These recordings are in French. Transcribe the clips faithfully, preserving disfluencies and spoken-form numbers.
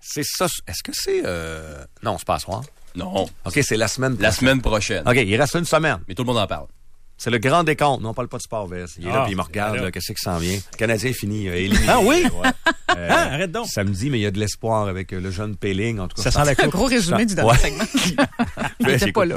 C'est ça. Est-ce que c'est... Euh... Non, c'est pas à soir. Non. OK, c'est la semaine prochaine. La semaine prochaine. OK, il reste une semaine. Mais tout le monde en parle. C'est le grand décompte. Non, on parle pas de sport, Vest. Il est ah, là, puis il me regarde, là, qu'est-ce qui s'en vient. Le Canadien est fini, euh, éliminé. Ah oui? Ouais. Euh, ah, arrête donc. Samedi, mais il y a de l'espoir avec euh, le jeune Péling, en tout cas. Ça sent la C'est un coupe. gros résumé du dernier Ouais. segment. Il était pas là.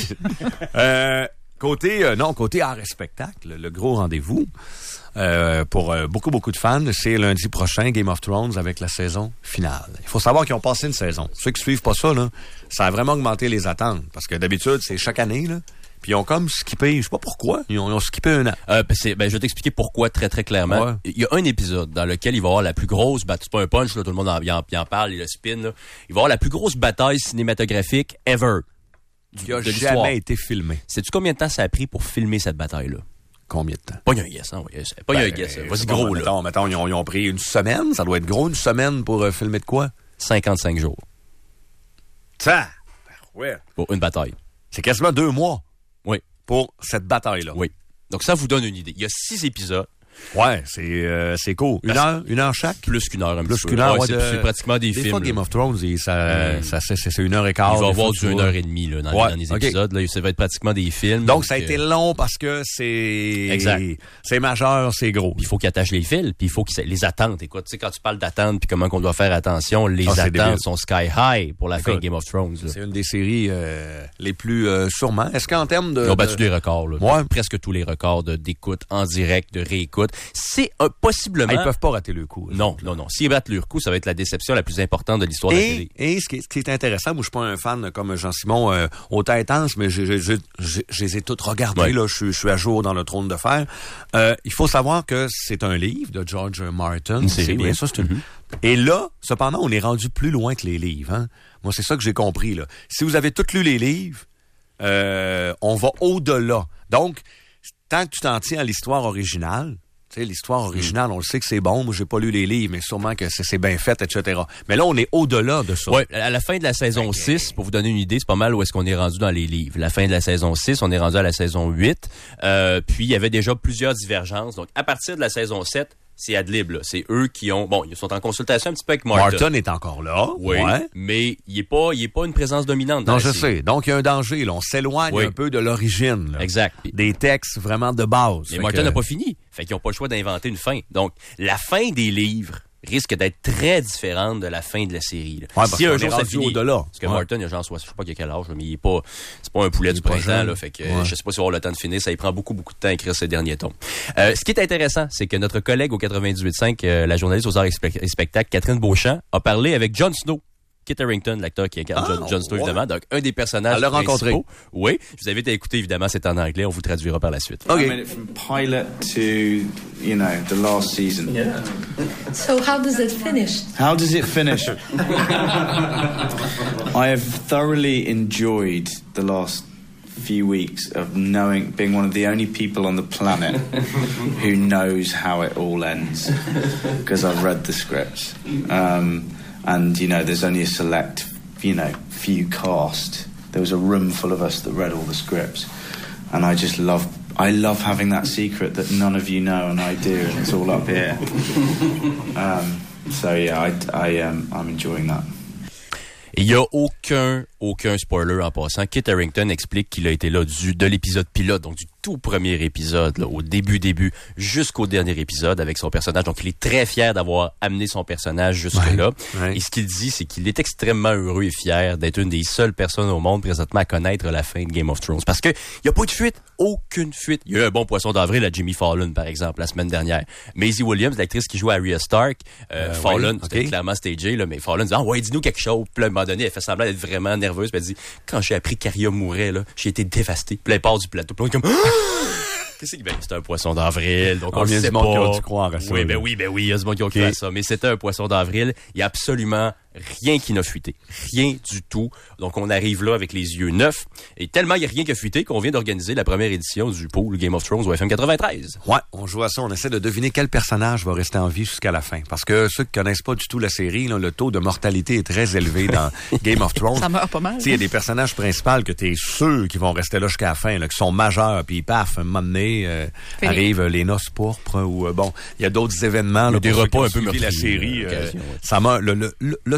euh, côté, euh, non, côté art et spectacle, le gros rendez-vous, euh, pour euh, beaucoup, beaucoup de fans, c'est lundi prochain, Game of Thrones avec la saison finale. Il faut savoir qu'ils ont passé une saison. Ceux qui suivent pas ça, là, ça a vraiment augmenté les attentes. Parce que d'habitude, c'est chaque année, là. Puis ils ont comme skippé, je sais pas pourquoi, ils ont, ils ont skippé un an. Euh, ben, c'est, ben, je vais t'expliquer pourquoi très très clairement. Ouais. Il y a un épisode dans lequel il va y avoir la plus grosse bataille. C'est pas un punch, là, tout le monde en, il en, il en parle, il le spin. Là. Il va y avoir la plus grosse bataille cinématographique ever. Du, Qui a de l'histoire. jamais été filmé. Sais-tu combien de temps ça a pris pour filmer cette bataille-là? Combien de temps? Pas un guess, hein? Oui. Pas Ben, un guess. euh, Vas-y c'est gros, bon, là. Mettons, mettons ils, ont, ils ont pris une semaine, ça doit être gros, une semaine pour euh, filmer de quoi? cinquante-cinq jours. Ça! Ouais. Pour une bataille. C'est quasiment deux mois. Oui. Pour cette bataille-là. Oui. Donc ça vous donne une idée. Il y a six épisodes. Ouais, c'est euh, c'est court. Une Parce- heure, une heure chaque? Plus qu'une heure un Plus petit peu. qu'une heure, Ouais, ouais, c'est, de- c'est pratiquement des, Des films. fois, là. Game of Thrones, il- ça, Euh, ça, c'est, c'est une heure et quart. Il va y des fois, avoir tu du une vois. heure et demie là, dans, Ouais, les, dans les ok. épisodes. Là, ça va être pratiquement des films. Donc, ça a euh, été long parce que c'est... Exact. C'est majeur, c'est gros. Puis il faut qu'il attache les fils, puis il faut qu'il les attentes. Écoute, tu sais, quand tu parles d'attentes, puis comment qu'on doit faire attention, les Ah, c'est attentes débile. sont sky high pour la fin de Écoute, Game of Thrones. Là. C'est une des séries euh, les plus euh, sûrement. Est-ce qu'en termes de... Ils ont battu de- des records, là. Ouais. Presque tous les records de, d'écoute en direct, de réécoute. C'est un, possiblement... Ah, ils peuvent pas rater le coup. eux Non, autres, non, non. S'ils battent leur coup, ça va être la déception la plus importante de l'histoire de la Et, télé. et ce, qui est, ce qui est intéressant, moi je suis pas un fan comme Jean-Simon euh, autant intense, mais je, je, je, je, je les ai toutes regardées, Ouais. là, je, suis- je suis à jour dans le trône de fer. Euh, il faut savoir que c'est un livre de George Martin. Une série, C'est bien oui. ça, c'est une... Et là, cependant, on est rendu plus loin que les livres. Hein? Moi, c'est ça que j'ai compris. Là. Si vous avez toutes lu les livres, euh, on va au-delà. Donc, tant que tu t'en tiens à l'histoire originale, tu sais, l'histoire originale, on le sait que c'est bon. Moi, j'ai pas lu les livres, mais sûrement que c'est, c'est bien fait, et cetera. Mais là, on est au-delà de ça. Ouais, à la fin de la saison six, pour vous donner une idée, c'est pas mal où est-ce qu'on est rendu dans les livres. La fin de la saison six, on est rendu à la saison huit. Euh, puis, il y avait déjà plusieurs divergences. Donc, à partir de la saison sept, c'est Adlib, là. C'est eux qui ont... Bon, ils sont en consultation un petit peu avec Martin. Martin est encore là. Oui, Ouais. mais il est pas, il est pas une présence dominante dans Non, la je série. sais. Donc, il y a un danger. Là. On s'éloigne Oui. un peu de l'origine. là. Exact. Puis- Des textes vraiment de base. Mais Fait Martin que- n'a pas fini. Fait qu'ils n'ont pas le choix d'inventer une fin. Donc, la fin des livres risque d'être très différente de la fin de la série. Là. Ouais, parce si un qu'on jour est ça rendu finit, au-delà. parce que Ouais. Martin, il a genre, je sais pas qu'il a quel âge, là, mais il est pas, c'est pas un poulet Il du est pas printemps, jeune. là. Fait que, Ouais. je sais pas si on aura le temps de finir. Ça, il prend beaucoup, beaucoup de temps à écrire ces derniers tomes. Euh, ce qui est intéressant, c'est que notre collègue au quatre-vingt-dix-huit virgule cinq, euh, la journaliste aux arts et spec- et spectacles, Catherine Beauchamp, a parlé avec Jon Snow. Kit Harington, l'acteur qui incarne Ah, Jon, Jon Snow, ouais. évidemment. Donc, un des personnages Elle l'a principaux. rencontré. Oui. Je vous invite à écouter, évidemment, c'est en anglais. On vous traduira par la suite. OK. I made it from pilot to, you know, the last season. So how does it finish? How does it finish? I have thoroughly enjoyed the last few weeks of knowing, being one of the only people on the planet who knows how it all ends, because I've read the scripts. Um, and, you know, there's only a select, you know, few cast. There was a room full of us that read all the scripts. And I just love, I love having that secret that none of you know and I do, and it's all up here. Um, so, yeah, I, I, um, I'm enjoying that. Et il n'y a aucun, aucun spoiler en passant. Kit Harington explique qu'il a été là du, de l'épisode pilote, donc du tout premier épisode, là, au début, début, jusqu'au dernier épisode avec son personnage. Donc, il est très fier d'avoir amené son personnage jusque-là. Ouais, ouais. Et ce qu'il dit, c'est qu'il est extrêmement heureux et fier d'être une des seules personnes au monde présentement à connaître la fin de Game of Thrones. Parce que il n'y a pas eu de fuite. Aucune fuite. Il y a eu un bon poisson d'avril à Jimmy Fallon, par exemple, la semaine dernière. Maisie Williams, l'actrice qui joue Arya Stark, euh, Euh, Fallon, oui, c'était ok. clairement stagé, là, mais Fallon dit, ah ouais, dis-nous quelque chose. Puis là, à un moment donné, elle fait semblant d'être vraiment nerveuse. Puis elle dit, quand j'ai appris qu'Arya mourait, là, j'ai été dévasté. Puis là, elle part du plateau. Puis là, on est comme, qu'est-ce que ben, c'était un poisson d'avril, donc on Ah, le il y a sait du monde pas. qui a dû croire à ça, Oui, là. ben oui, ben oui, il y a du monde qui a cru Ok. à ça. Mais c'était un poisson d'avril. Il y a absolument rien qui n'a fuité. Rien du tout. Donc, on arrive là avec les yeux neufs. Et tellement il n'y a rien qui a fuité qu'on vient d'organiser la première édition du pool Game of Thrones au F M quatre-vingt-treize. Ouais, on joue à ça. On essaie de deviner quel personnage va rester en vie jusqu'à la fin. Parce que ceux qui connaissent pas du tout la série, là, le taux de mortalité est très élevé dans Game of Thrones. Ça meurt pas mal. Tu sais, il y a des personnages principaux que t'es sûr qu'ils vont rester là jusqu'à la fin, là, qui sont majeurs, puis paf, un moment donné, euh, Fini. arrivent euh, les noces pourpres, ou euh, bon, il y a d'autres événements. Il y a Là, des pour ceux qui repas ont un peu suivi la meurtriers, série. euh, euh, occasion, ouais. ça m'a, le, le, le, le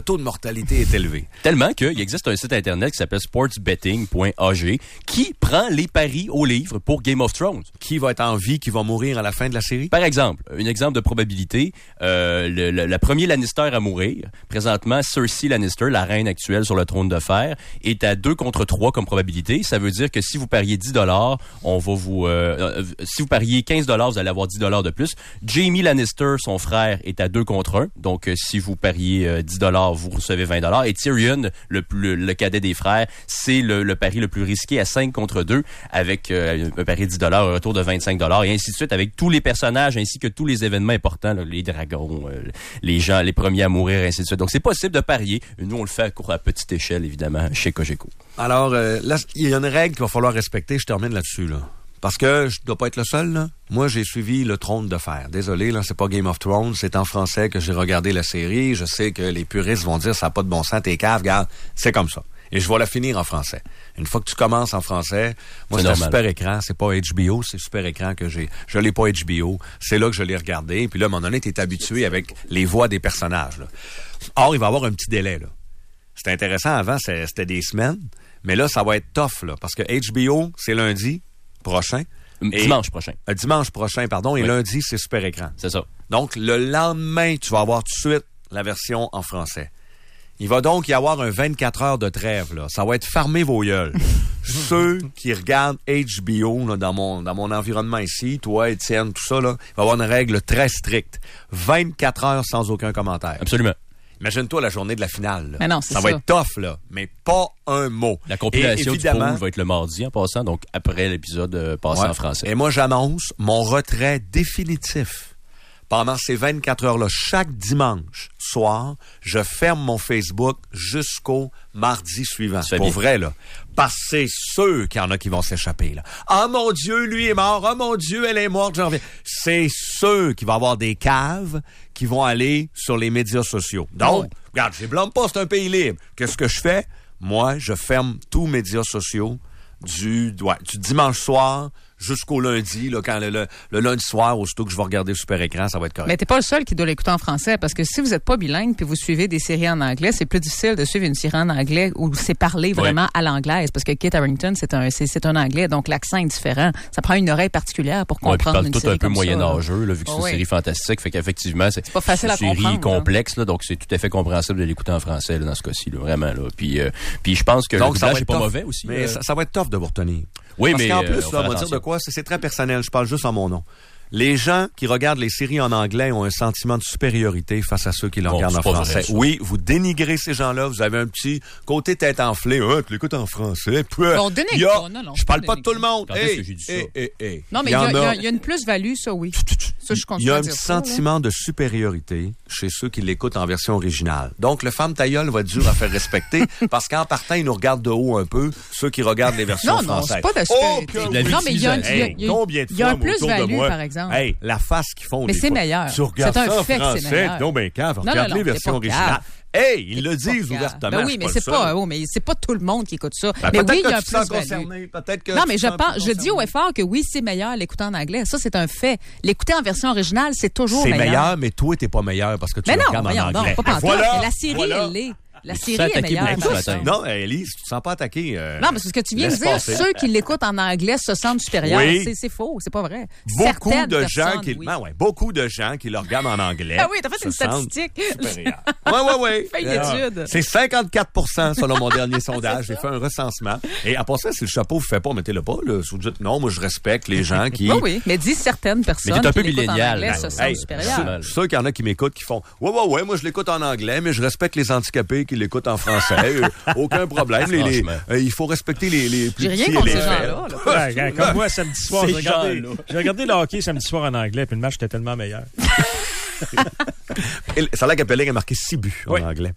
taux de mortalité est élevé. Tellement qu'il existe un site internet qui s'appelle sports betting point a g qui prend les paris au livre pour Game of Thrones. Qui va être en vie, qui va mourir à la fin de la série? Par exemple, un exemple de probabilité, euh, le, le, le premier Lannister à mourir, présentement, Cersei Lannister, la reine actuelle sur le trône de fer, est à deux contre trois comme probabilité. Ça veut dire que si vous pariez dix dollars, on va vous... Euh, euh, si vous pariez quinze dollars, vous allez avoir dix dollars de plus. Jaime Lannister, son frère, est à deux contre un. Donc, euh, si vous pariez euh, dix dollars, vous recevez vingt dollars. Et Tyrion, le, le, le cadet des frères, c'est le, le pari le plus risqué à cinq contre deux, avec euh, un pari de dix dollars, un retour de vingt-cinq dollars, et ainsi de suite, avec tous les personnages, ainsi que tous les événements importants, là, les dragons, euh, les gens, les premiers à mourir, ainsi de suite. Donc, c'est possible de parier. Nous, on le fait à, court, à petite échelle, évidemment, chez Cogeco. Alors, euh, là, il y a une règle qu'il va falloir respecter. Je termine là-dessus, là. Parce que je dois pas être le seul, là. Moi, j'ai suivi le Trône de Fer. Désolé, là, c'est pas Game of Thrones. C'est en français que j'ai regardé la série. Je sais que les puristes vont dire ça n'a pas de bon sens, t'es cave, regarde. C'est comme ça. Et je vais la finir en français. Une fois que tu commences en français, moi, c'est, c'est un super écran. C'est pas H B O, c'est super écran que j'ai. Je l'ai pas H B O. C'est là que je l'ai regardé. Puis là, à un moment donné, t'es habitué avec les voix des personnages, là. Or, il va y avoir un petit délai, là. C'était intéressant avant, c'était des semaines. Mais là, ça va être tough, là. Parce que H B O, c'est lundi prochain. Et, dimanche prochain. Euh, dimanche prochain, pardon. Et oui. Lundi, c'est super écran. C'est ça. Donc, le lendemain, tu vas avoir tout de suite la version en français. Il va donc y avoir un vingt-quatre heures de trêve, là. Ça va être fermé vos gueules. Ceux qui regardent H B O, là, dans mon, dans mon environnement ici, toi, Étienne, tout ça, là, il va y avoir une règle très stricte. vingt-quatre heures sans aucun commentaire. Absolument. Imagine-toi la journée de la finale. Là. Mais non, c'est ça ça. va être tough, là, mais pas un mot. La compilation Et, du pool va être le mardi en passant, donc après l'épisode euh, passé ouais. en français. Et moi, j'annonce mon retrait définitif. Pendant ces vingt-quatre heures-là, chaque dimanche soir, je ferme mon Facebook jusqu'au mardi suivant. Pour bien. Vrai, là. Parce que c'est sûr qu'il y en a qui vont s'échapper, là. Ah, mon Dieu, lui est mort. Ah, mon Dieu, elle est morte, j'en reviens. C'est sûr qu'il va y avoir des caves qui vont aller sur les médias sociaux. Donc, ouais. Regarde, je les blâme pas, c'est un pays libre. Qu'est-ce que je fais? Moi, je ferme tous les médias sociaux du, ouais, du dimanche soir jusqu'au lundi, là, quand le, le, le lundi soir, aussitôt que je vais regarder le super écran, ça va être correct. Mais t'es pas le seul qui doit l'écouter en français, parce que si vous êtes pas bilingue puis vous suivez des séries en anglais, c'est plus difficile de suivre une série en anglais où c'est parlé vraiment oui. à l'anglaise, parce que Kit Harington, c'est un, c'est, c'est un anglais, donc l'accent est différent. Ça prend une oreille particulière pour comprendre ouais, une tout série un peu comme moyenâgeux, là, vu que oh, c'est une oui. série fantastique, fait qu'effectivement, c'est, c'est pas facile une à série comprendre, complexe, là, donc c'est tout à fait compréhensible de l'écouter en français, là, dans ce cas-ci, là, vraiment, là. Puis, euh, puis je pense que donc, le doublage est pas mauvais aussi. Mais euh... ça, ça va être tough de vous retenir. Oui, Parce mais qu'en plus, euh, on là, on va dire de quoi, c'est, c'est très personnel, je parle juste en mon nom. Les gens qui regardent les séries en anglais ont un sentiment de supériorité face à ceux qui le bon, regardent en français. Vrai, oui, vous dénigrez ces gens-là, vous avez un petit côté tête enflée. Ah, tu l'écoutes en français. Puis, on dénigre a, pas, non, non. Je parle pas de tout le monde. Quand hey, est-ce que j'ai dit ça? Hey, hey, hey. Non, mais il y, y, y, y a une plus-value, ça, oui. Ça, je il y a un dire sentiment ça, de supériorité chez ceux qui l'écoutent en version originale. Donc, le femme tailleul va être dur à faire respecter parce qu'en partant, ils nous regardent de haut un peu, ceux qui regardent les versions non, françaises. Non, c'est pas de la supériorité. Oh, la non, mais il y a, hey, y a, y a, combien de fois, y a un plus-value, moi, par exemple. Hey, la face qu'ils font. Mais c'est fois. meilleur. Tu regardes c'est un ça en fait français, que c'est meilleur. non, ben, cave, non, regarde non, les non, versions originales. Hey, ils le disent ouvertement. Ben oui, mais c'est pas, pas oh, mais c'est pas tout le monde qui écoute ça. Ben, mais oui, il y a un plus-value. Peut-être que non, mais je pense, je dis au effort que oui, c'est meilleur l'écouter en anglais. Ça, c'est un fait. L'écouter en version originale, c'est toujours meilleur. C'est meilleur, mais toi, t'es pas meilleur parce que tu mais le non, regardes voyons, en anglais. Non, pas voilà, la série, voilà. elle l'est. La Mais série est meilleure. Non, Ellie, tu te sens pas attaqué. Euh, non, mais c'est ce que tu viens de dire. Passer. Ceux qui l'écoutent en anglais se sentent supérieurs. Oui. C'est, c'est faux, c'est pas vrai. Beaucoup Certaines de gens qui, oui. ben ouais, beaucoup de gens qui le regardent en anglais. Ah oui, t'as fait une statistique. Oui, oui, oui. Fais une étude. C'est cinquante-quatre pour cent selon mon dernier sondage. J'ai fait un recensement. Et après ça, si le chapeau vous fait pas, mettez-le pas. Là. Si vous dites non, moi je respecte les gens qui. Oui, oui. Mais dis certaines personnes. Mais t'es un peu qui millénial. En anglais, se sentent hey, supérieurs. Je suis sûr qu'il y en a qui m'écoutent qui font ouais, ouais, ouais, moi je l'écoute en anglais, mais je respecte les handicapés qui l'écoutent en français. Aucun problème. Les, les, euh, il faut respecter les, les plus J'ai rien petits contre et les ces faits. gens-là. Ouais, quand, comme moi, samedi soir, j'ai regardé, j'ai regardé le hockey samedi soir en anglais, puis le match était tellement meilleur. Ça a l'air qu'Appeling a marqué six buts oui. en anglais.